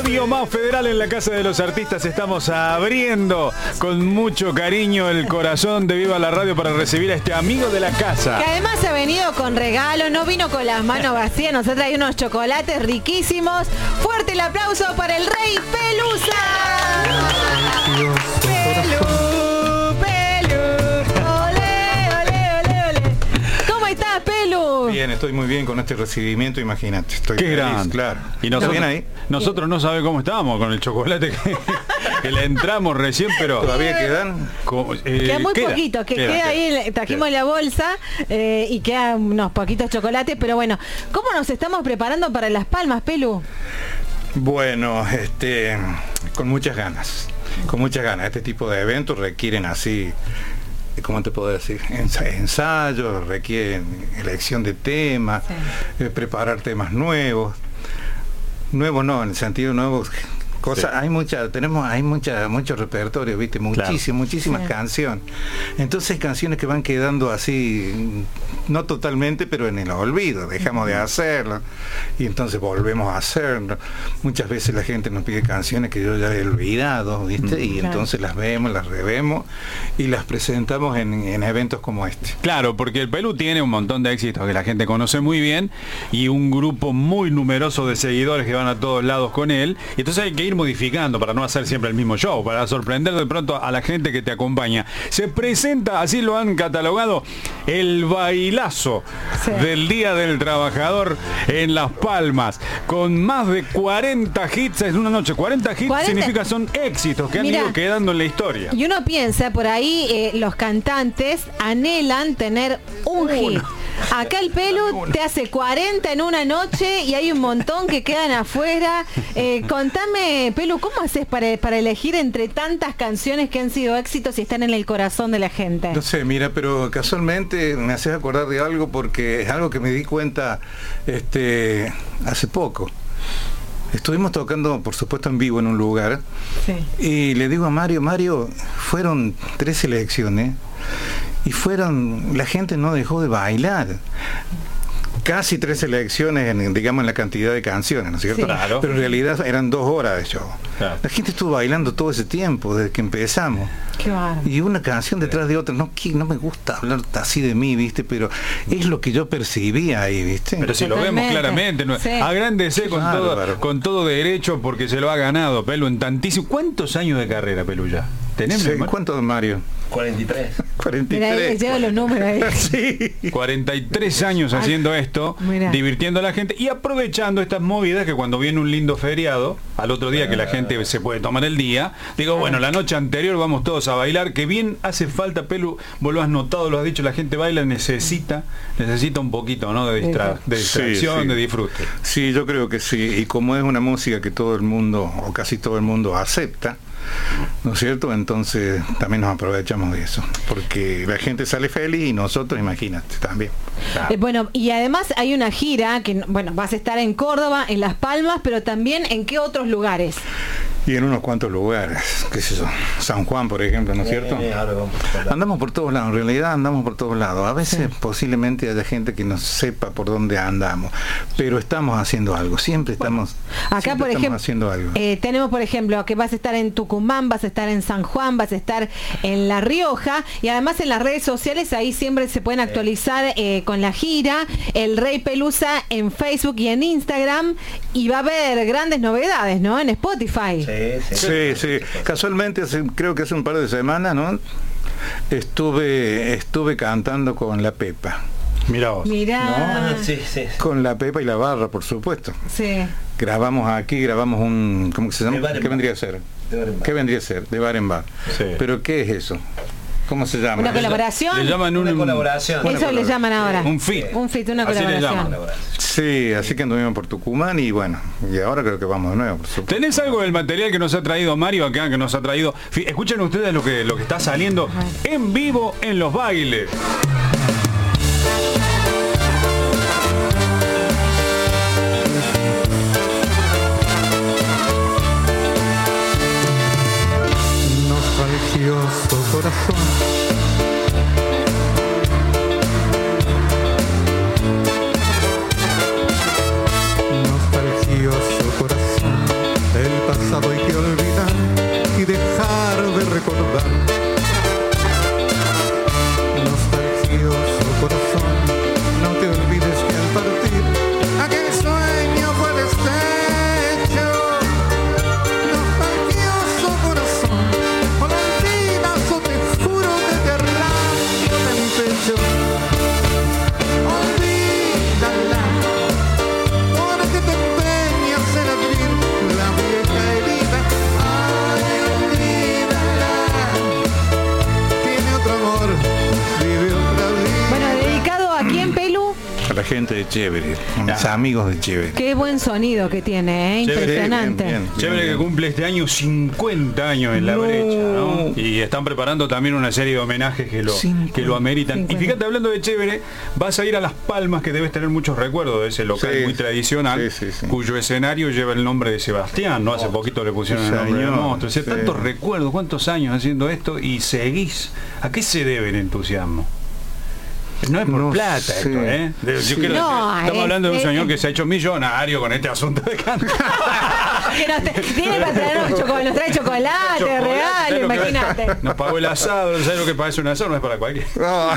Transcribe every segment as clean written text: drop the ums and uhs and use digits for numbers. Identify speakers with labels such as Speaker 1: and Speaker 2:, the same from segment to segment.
Speaker 1: Fabio Mao Federal en la Casa de los Artistas. Estamos abriendo con mucho cariño el corazón de Viva la Radio para recibir a este amigo de la casa.
Speaker 2: Que además ha venido con regalos, no vino con las manos vacías, nos ha traído unos chocolates riquísimos. Fuerte el aplauso para el Rey Pelusa.
Speaker 3: Bien, estoy muy bien con este recibimiento, imagínate. Estoy
Speaker 1: Qué
Speaker 3: feliz,
Speaker 1: grande.
Speaker 3: claro.
Speaker 1: Y nosotros,
Speaker 3: ¿Bien ahí?
Speaker 1: Nosotros no sabemos cómo estábamos con el chocolate que le entramos recién, pero...
Speaker 3: ¿Todavía quedan?
Speaker 2: Queda muy poquito, queda ahí, trajimos la bolsa y quedan unos poquitos chocolates, pero bueno, ¿cómo nos estamos preparando para Las Palmas, Pelu?
Speaker 3: Bueno, con muchas ganas. Con muchas ganas. Este tipo de eventos requieren así... ¿Cómo te puedo decir? Ensayos, requieren elección de temas, sí. Preparar temas nuevos. Nuevos no, en el sentido nuevos cosas. Sí. Hay mucho repertorio, ¿viste? Muchísimas sí. Canciones. Entonces canciones que van quedando así, no totalmente, pero en el olvido. Dejamos de hacerlo y entonces volvemos a hacerlo. Muchas veces la gente nos pide canciones que yo ya he olvidado, ¿viste? Y entonces las vemos, las revemos y las presentamos en eventos como este.
Speaker 1: Claro, porque el Pelú tiene un montón de éxitos que la gente conoce muy bien y un grupo muy numeroso de seguidores que van a todos lados con él. Y entonces hay que ir modificando para no hacer siempre el mismo show, para sorprender de pronto a la gente que te acompaña. Se presenta, así lo han catalogado, el bailazo del Día del Trabajador en Las Palmas, con más de 40 hits en una noche. 40 hits significa son éxitos que han ido quedando en la historia.
Speaker 2: Y uno piensa, por ahí los cantantes anhelan tener un hit. Acá el Pelu te hace 40 en una noche y hay un montón que quedan afuera. Contame, Pelu, ¿cómo haces para elegir entre tantas canciones que han sido éxitos y están en el corazón de la gente?
Speaker 3: No sé, mira, pero casualmente me haces acordar de algo porque es algo que me di cuenta hace poco. Estuvimos tocando, por supuesto, en vivo en un lugar. Sí. Y le digo a Mario, fueron 3 selecciones y la gente no dejó de bailar. Casi 3 selecciones, digamos, en la cantidad de canciones, ¿no es cierto? Sí. Claro. Pero en realidad eran 2 horas de show. Claro. La gente estuvo bailando todo ese tiempo, desde que empezamos.
Speaker 2: Qué bárbaro.
Speaker 3: Y una canción detrás de otra. No me gusta hablar así de mí, ¿viste? Pero es lo que yo percibía ahí, ¿viste?
Speaker 1: Pero si lo vemos claramente, sí. Agrándese con todo derecho porque se lo ha ganado, Pelu, en tantísimo. ¿Cuántos años de carrera, Pelu, ya? ¿Tenemos?
Speaker 3: Sí, ¿cuántos, Mario?
Speaker 4: 43.
Speaker 3: 43.
Speaker 2: Mira, lleva los números ahí.
Speaker 3: Sí.
Speaker 1: 43 años haciendo esto, divirtiendo a la gente y aprovechando estas movidas que cuando viene un lindo feriado, al otro día que la gente se puede tomar el día, digo, bueno, la noche anterior vamos todos a bailar, que bien hace falta, Pelu, vos lo has notado, lo has dicho, la gente baila, necesita un poquito, ¿no? De distracción, sí. De disfrute.
Speaker 3: Sí, yo creo que sí, y como es una música que todo el mundo, o casi todo el mundo acepta, ¿no es cierto? Entonces también nos aprovechamos de eso, porque la gente sale feliz y nosotros, imagínate, también.
Speaker 2: Bueno, y además hay una gira que, bueno, vas a estar en Córdoba, en Las Palmas, pero también ¿en qué otros lugares?
Speaker 3: Y en unos cuantos lugares, qué sé yo, San Juan, por ejemplo, ¿no es cierto? Andamos por todos lados, en realidad andamos por todos lados. A veces posiblemente haya gente que no sepa por dónde andamos, pero estamos haciendo algo, siempre estamos,
Speaker 2: acá por ejemplo
Speaker 3: haciendo algo.
Speaker 2: Tenemos, por ejemplo, que vas a estar en Tucumán, vas a estar en San Juan, vas a estar en La Rioja, y además en las redes sociales ahí siempre se pueden actualizar con la gira, el Rey Pelusa en Facebook y en Instagram, y va a haber grandes novedades, ¿no? En Spotify.
Speaker 3: Sí. Casualmente, creo que hace un par de semanas, ¿no? Estuve cantando con la Pepa.
Speaker 1: Mirá vos.
Speaker 2: Mirá.
Speaker 3: ¿No? Sí. Con la Pepa y la Barra, por supuesto.
Speaker 2: Sí.
Speaker 3: Grabamos un... ¿Cómo se llama? ¿Qué vendría a ser? ¿Qué vendría a ser? De bar en bar. Sí. ¿Pero qué es eso? ¿Cómo se llama?
Speaker 2: ¿Una colaboración?
Speaker 1: Le llaman
Speaker 4: una colaboración.
Speaker 2: Eso le llaman ahora.
Speaker 1: Un fit.
Speaker 2: Un fit, una colaboración.
Speaker 3: Sí, así que anduvimos por Tucumán y bueno, y ahora creo que vamos de nuevo.
Speaker 1: ¿Tenés algo del material que nos ha traído Mario acá, que nos ha traído? Escuchen ustedes lo que está saliendo en vivo en los bailes.
Speaker 5: Nostalgioso corazón, nostalgioso corazón, el
Speaker 3: gente de Chévere, mis amigos de Chévere.
Speaker 2: Qué buen sonido que tiene, impresionante.
Speaker 3: Bien,
Speaker 1: Chévere, que cumple este año 50 años en La Brecha, ¿no? Y están preparando también una serie de homenajes que lo ameritan.
Speaker 2: 50.
Speaker 1: Y fíjate, hablando de Chévere, vas a ir a Las Palmas, que debes tener muchos recuerdos de ese local muy tradicional, cuyo escenario lleva el nombre de Sebastián, ¿no? Hace poquito le pusieron el nombre del monstruo. O sea, tantos recuerdos, cuántos años haciendo esto y seguís. ¿A qué se debe el entusiasmo? No es por plata esto, ¿eh? Yo creo que estamos hablando de un señor que se ha hecho millonario con este asunto de cantar.
Speaker 2: Que tiene para traernos nos trae chocolate, regalo, imagínate.
Speaker 1: Nos pagó el asado, no sabes lo que parece un asado, no es para cualquiera.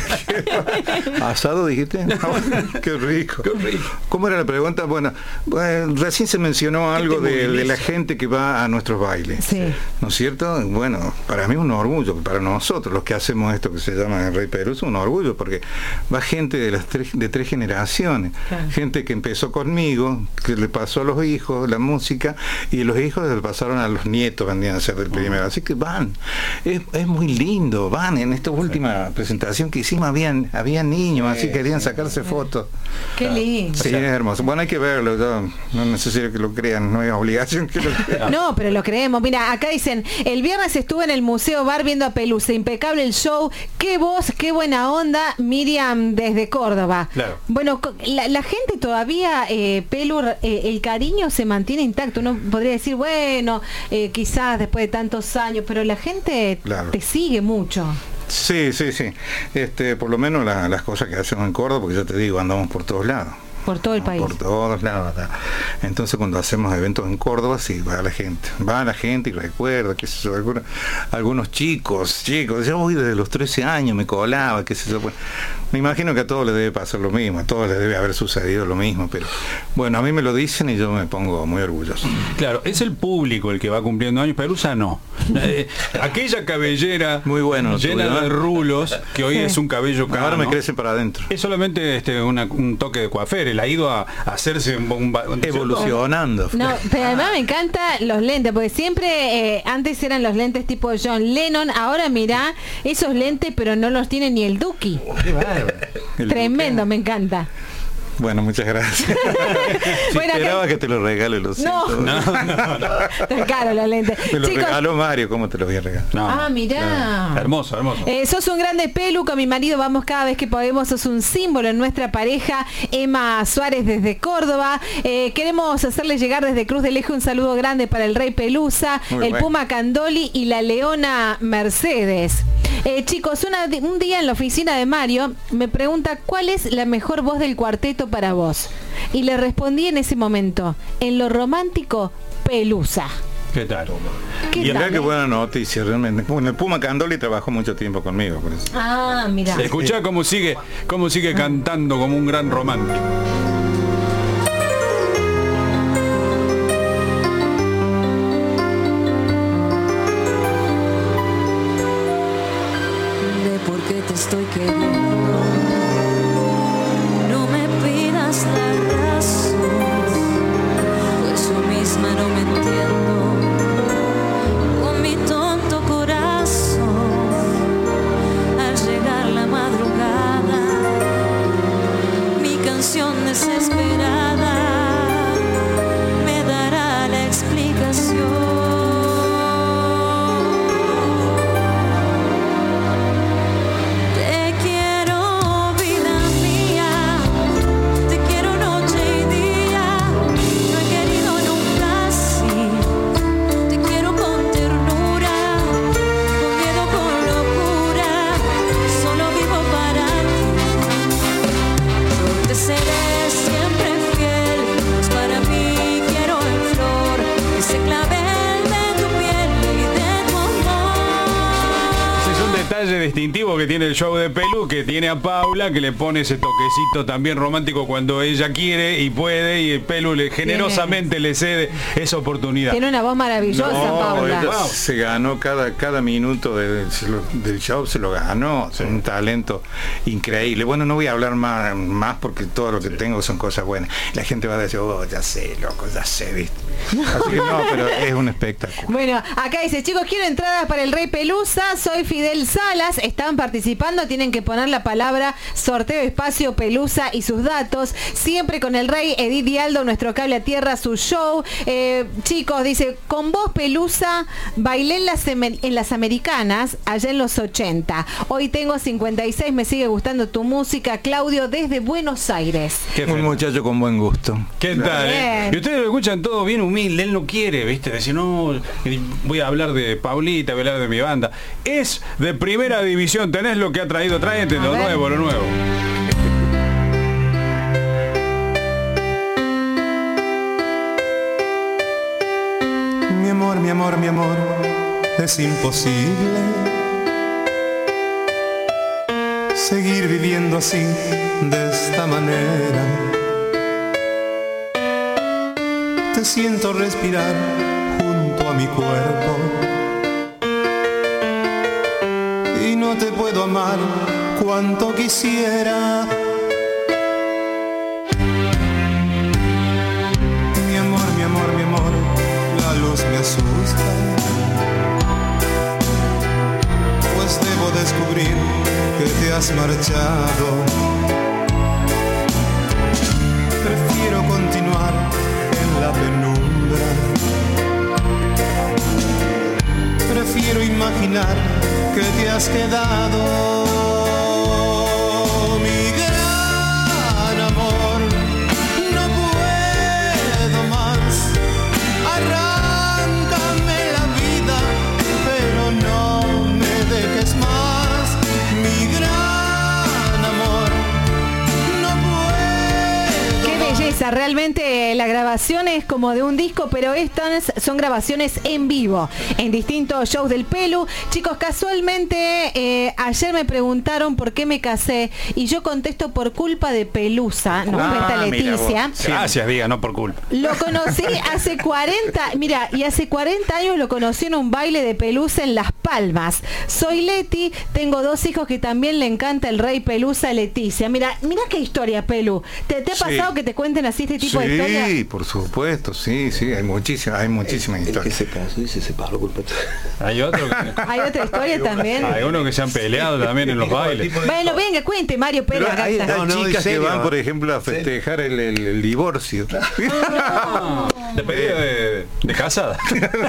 Speaker 3: ¿Asado dijiste? Qué rico.
Speaker 1: Qué rico.
Speaker 3: ¿Cómo era la pregunta? Bueno, recién se mencionó algo de la gente que va a nuestros bailes.
Speaker 2: Sí.
Speaker 3: ¿No es cierto? Bueno, para mí es un orgullo, para nosotros los que hacemos esto que se llama el Rey Perú, es un orgullo porque va gente de tres generaciones, gente que empezó conmigo, que le pasó a los hijos la música y los hijos le pasaron a los nietos, vendrían a ser del primero, así que van, es muy lindo, van. En esta última presentación que hicimos había niños, así que querían sacarse fotos.
Speaker 2: Qué lindo.
Speaker 3: Sí, es hermoso. Bueno, hay que verlo, yo no necesito que lo crean, no es obligación que lo crean.
Speaker 2: No, pero lo creemos. Mira, acá dicen, el viernes estuve en el Museo Bar viendo a Pelusa, impecable el show, qué voz, qué buena onda, Miriam desde Córdoba.
Speaker 1: Claro.
Speaker 2: Bueno, la gente todavía, Pelu, el cariño se mantiene intacto. Uno podría decir, bueno, quizás después de tantos años, pero la gente te sigue mucho.
Speaker 3: Sí. Por lo menos las cosas que hacemos en Córdoba, porque ya te digo, andamos por todos lados.
Speaker 2: Por todo el país.
Speaker 3: Por todos lados. Entonces cuando hacemos eventos en Córdoba, sí, va la gente y recuerda, qué sé yo, algunos chicos, yo voy desde los 13 años, me colaba, qué sé yo. Bueno, me imagino que a todos les debe pasar lo mismo, a todos les debe haber sucedido lo mismo, pero bueno, a mí me lo dicen y yo me pongo muy orgulloso.
Speaker 1: Claro, es el público el que va cumpliendo años, Pelusa no. Aquella cabellera
Speaker 3: muy bueno,
Speaker 1: llena de rulos, que hoy es un cabello cano.
Speaker 3: Ahora me crece para adentro.
Speaker 1: Es solamente un toque de coafer, él ha ido a hacerse
Speaker 3: evolucionando.
Speaker 2: No, pero además me encantan los lentes, porque siempre antes eran los lentes tipo John Lennon, ahora mirá esos lentes, pero no los tiene ni el Duki. Tremendo, me encanta.
Speaker 3: Bueno, muchas gracias.
Speaker 2: Bueno,
Speaker 3: esperaba que te lo regale, lo siento.
Speaker 1: No.
Speaker 2: Tan caro los lentes.
Speaker 3: Me lo regaló Mario, ¿cómo te lo voy a regalar?
Speaker 2: Mirá.
Speaker 1: No. Hermoso.
Speaker 2: Sos un grande, Pelu, con mi marido vamos cada vez que podemos, sos un símbolo en nuestra pareja. Emma Suárez desde Córdoba. Queremos hacerle llegar desde Cruz del Eje un saludo grande para el Rey Pelusa, Puma Candoli y la Leona Mercedes. Chicos, un día en la oficina de Mario me pregunta cuál es la mejor voz del cuarteto para vos. Y le respondí en ese momento, en lo romántico, Pelusa.
Speaker 1: ¿Qué tal?
Speaker 3: Y acá qué buena noticia, realmente. Bueno, el Puma Candoli trabajó mucho tiempo conmigo, por eso.
Speaker 2: Mira.
Speaker 1: Escuchá cómo sigue cantando como un gran romántico.
Speaker 4: Estoy queriendo, no me pidas la razón, pues yo misma no me entiendo con mi tonto corazón. Al llegar la madrugada, mi canción desesperada me dará la explicación.
Speaker 1: Distintivo que tiene el show de Pelu, que tiene a Paula, que le pone ese toquecito también romántico cuando ella quiere y puede, y el Pelu generosamente le cede esa oportunidad.
Speaker 2: Tiene una voz maravillosa, Paula.
Speaker 3: Se ganó cada minuto del show, se lo ganó, un talento increíble. Bueno, no voy a hablar más porque todo lo que tengo son cosas buenas. La gente va a decir, ya sé, loco, ya sé, ¿viste? Así que no, pero es un espectáculo.
Speaker 2: Bueno, acá dice, chicos, quiero entradas para el Rey Pelusa, soy Fidel Salas, están participando, tienen que poner la palabra sorteo espacio Pelusa y sus datos, siempre con el Rey, Edith Dialdo, nuestro cable a tierra, su show. Chicos, dice, con vos Pelusa, bailé en las Americanas, allá en los 80. Hoy tengo 56, me sigue gustando tu música. Claudio, desde Buenos Aires.
Speaker 3: Un muchacho con buen gusto.
Speaker 1: ¿Qué tal?
Speaker 2: Bien.
Speaker 1: Y ustedes lo escuchan todo bien humilde, él no quiere, ¿viste? Decir, no, voy a hablar de Paulita, voy a hablar de mi banda. Es de primera división, tenés lo que ha traído, tráete lo nuevo, lo nuevo.
Speaker 5: Mi amor, mi amor, mi amor, es imposible seguir viviendo así, de esta manera. Te siento respirar junto a mi cuerpo y no te puedo amar cuanto quisiera. Mi amor, mi amor, mi amor, la luz me asusta, pues debo descubrir que te has marchado. Prefiero continuar en la penumbra, prefiero imaginar que te has quedado. Mi gran amor, no puedo más, arráncame la vida, pero no me dejes más. Mi gran amor, no puedo.
Speaker 2: Qué belleza, realmente la grabación es como de un disco, pero estas son grabaciones en vivo, en distintos shows del Pelu. Chicos, casualmente ayer me preguntaron por qué me casé y yo contesto por culpa de Pelusa, nos cuenta Leticia.
Speaker 1: Gracias, diga, no por culpa.
Speaker 2: Lo conocí hace 40, mira, y hace 40 años lo conocí en un baile de Pelusa en Las Palmas. Soy Leti, tengo 2 hijos que también le encanta el Rey Pelusa, Leticia. Mira qué historia, Pelu. ¿Te ha pasado que te cuenten así este tipo de historias?
Speaker 3: Sí, por supuesto, sí, hay muchísimas
Speaker 6: El
Speaker 3: historias.
Speaker 6: que se casó y se separó culpa.
Speaker 1: Hay otro que...
Speaker 2: Hay otra historia también.
Speaker 1: Hay uno que se han peleado también en los bailes.
Speaker 2: Bueno, venga, cuente, Mario Pérez.
Speaker 3: Pero hay
Speaker 6: No,
Speaker 3: chicas que
Speaker 6: en serio,
Speaker 3: van, por ejemplo, a festejar el divorcio.
Speaker 1: Despedida de casada.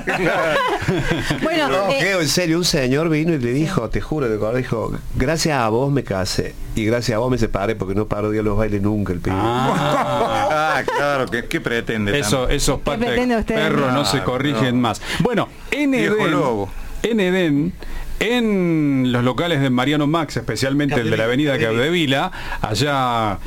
Speaker 2: Bueno,
Speaker 6: No, creo, en serio, un señor vino y le dijo, te juro, dijo, gracias a vos me casé y gracias a vos me separé porque no paro de ir a los bailes nunca el pibe.
Speaker 3: Claro, ¿qué pretende?
Speaker 1: Esos patas
Speaker 2: pretende
Speaker 1: de
Speaker 2: usted?
Speaker 1: perro no se corrigen más. Bueno, en
Speaker 3: Viejo lobo.
Speaker 1: Edén, en los locales de Mariano Max, especialmente el de la avenida Capdevila, allá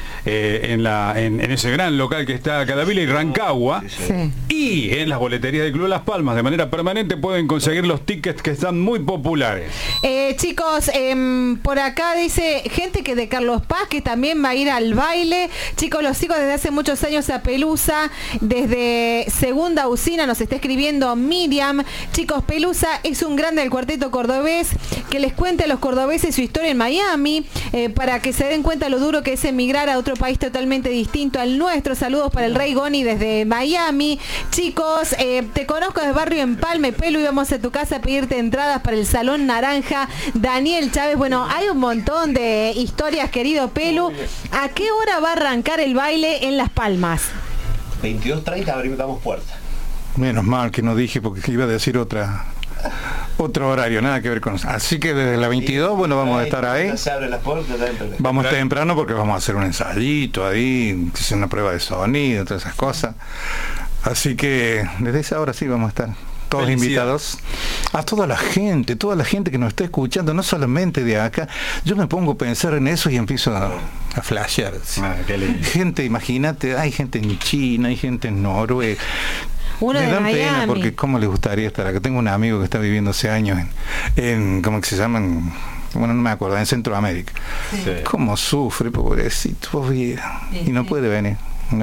Speaker 1: en ese gran local que está Capdevila y Rancagua,
Speaker 2: sí.
Speaker 1: y en las boleterías del Club Las Palmas de manera permanente pueden conseguir los tickets que están muy populares.
Speaker 2: Chicos, por acá dice gente que de Carlos Paz que también va a ir al baile. Chicos, los hijos desde hace muchos años a Pelusa, desde Segunda Usina nos está escribiendo Miriam. Chicos, Pelusa es un grande del cuarteto cordobés, que les cuente a los cordobeses su historia en Miami, para que se den cuenta lo duro que es emigrar a otro país totalmente distinto al nuestro. Saludos para el Rey Goni desde Miami. Chicos, te conozco desde Barrio Empalme, Pelu, íbamos a tu casa a pedirte entradas para el Salón Naranja. Daniel Chávez, bueno, hay un montón de historias, querido Pelu. ¿A qué hora va a arrancar el baile en Las Palmas?
Speaker 6: 22:30 abrimos puertas.
Speaker 3: Menos mal que no dije porque iba a decir otro horario, nada que ver con eso. Así que desde la 22, bueno, vamos a estar ahí.
Speaker 6: Se abren las puertas dentro.
Speaker 3: Vamos temprano porque vamos a hacer un ensayito ahí, hacer una prueba de sonido, todas esas cosas. Así que desde esa hora sí vamos a estar todos invitados. A toda la gente que nos está escuchando, no solamente de acá. Yo me pongo a pensar en eso y empiezo a flashear. Gente, imagínate, hay gente en China, hay gente en Noruega.
Speaker 2: Uno
Speaker 3: me
Speaker 2: de
Speaker 3: dan pena
Speaker 2: Miami.
Speaker 3: porque cómo les gustaría estar acá. Tengo un amigo que está viviendo hace años en ¿cómo que se llaman? Bueno, no me acuerdo, en Centroamérica.
Speaker 1: Sí.
Speaker 3: Cómo sufre, pobrecito, y no puede venir,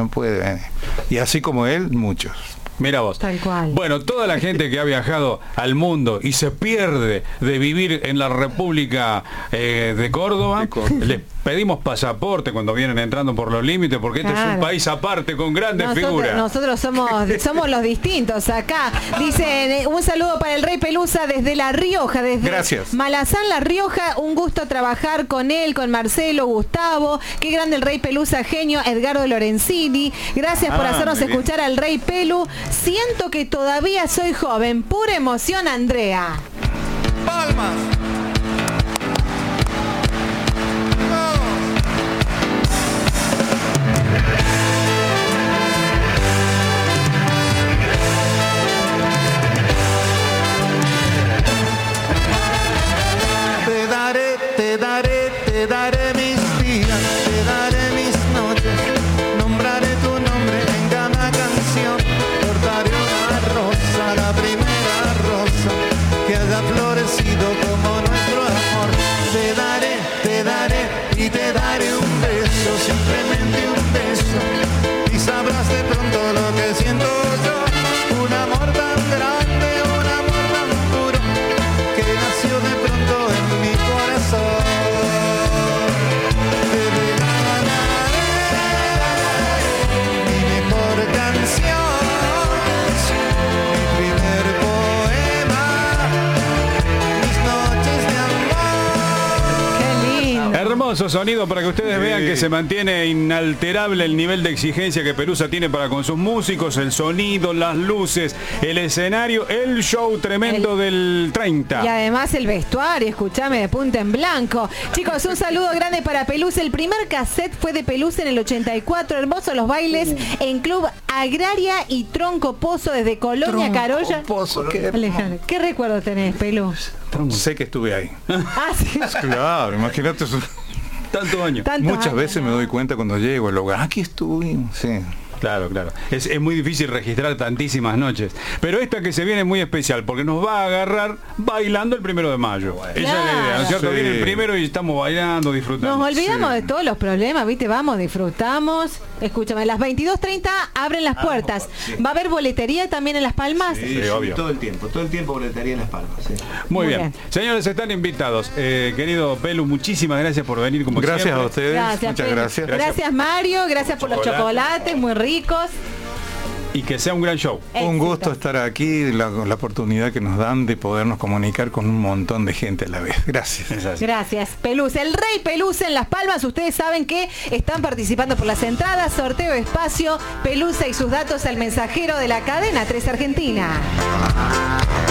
Speaker 3: y así como él, muchos.
Speaker 1: Mira vos.
Speaker 2: Tal cual.
Speaker 1: Bueno, toda la gente que ha viajado al mundo y se pierde de vivir en la República de Córdoba, les pedimos pasaporte cuando vienen entrando por los límites, porque este es un país aparte con grandes figuras.
Speaker 2: Nosotros somos los distintos acá. Dice, un saludo para el Rey Pelusa desde La Rioja, desde
Speaker 3: Gracias.
Speaker 2: Malazán, La Rioja. Un gusto trabajar con él, con Marcelo, Gustavo. Qué grande el Rey Pelusa, genio. Edgardo Lorenzini. Gracias por hacernos escuchar al Rey Pelu. Siento que todavía soy joven. Pura emoción, Andrea.
Speaker 7: Palmas.
Speaker 5: Te daré mis días, te daré mis noches, nombraré tu nombre en cada canción, cortaré una rosa, la primera rosa que haya florecido como nuestro amor. Te daré y te daré un beso, simplemente un beso, y sabrás de pronto lo que siento yo, un amor tan grande, un amor tan puro, que nació de pronto en mi corazón.
Speaker 1: Hermoso sonido para que ustedes vean que se mantiene inalterable el nivel de exigencia que Pelusa tiene para con sus músicos, el sonido, las luces, el escenario, el show tremendo del 30.
Speaker 2: Y además el vestuario, escúchame, de punta en blanco. Chicos, un saludo grande para Pelusa. El primer cassette fue de Pelusa en el 84. Hermosos los bailes en Club Agraria y Tronco Pozo desde Colonia Carolla. Alejandro, ¿qué recuerdo tenés, Pelu?
Speaker 3: Sé que estuve ahí.
Speaker 2: Ah, sí.
Speaker 3: Claro, imagínate.
Speaker 1: Tantos años.
Speaker 3: Muchas veces me doy cuenta cuando llego al lugar. Aquí estuvimos. Sí.
Speaker 1: Claro. Es muy difícil registrar tantísimas noches. Pero esta que se viene es muy especial porque nos va a agarrar bailando el 1 de mayo. Esa es la idea, ¿no es cierto?
Speaker 3: Sí.
Speaker 1: Viene el primero y estamos bailando, disfrutando.
Speaker 2: Nos olvidamos de todos los problemas, ¿viste? Vamos, disfrutamos. Escúchame, a las 22:30 abren las puertas. ¿Va a haber boletería también en Las Palmas?
Speaker 6: Sí,
Speaker 1: obvio.
Speaker 6: todo el tiempo boletería en Las Palmas. Sí.
Speaker 1: Muy
Speaker 2: Muy
Speaker 1: bien.
Speaker 2: bien.
Speaker 1: Señores, están invitados. Querido Pelu, muchísimas gracias por venir como
Speaker 3: Gracias
Speaker 1: siempre.
Speaker 3: a ustedes.
Speaker 2: Gracias,
Speaker 3: Muchas
Speaker 2: Pelu.
Speaker 3: gracias.
Speaker 2: Gracias, Mario. Gracias por los chocolates, muy ricos.
Speaker 1: Y que sea un gran show.
Speaker 3: Un gusto
Speaker 2: Éxito.
Speaker 3: estar aquí, la oportunidad que nos dan de podernos comunicar con un montón de gente a la vez. Gracias.
Speaker 2: Gracias, Pelusa. El Rey Pelusa en Las Palmas. Ustedes saben que están participando por las entradas. Sorteo de espacio. Pelusa y sus datos al mensajero de la cadena 3 Argentina.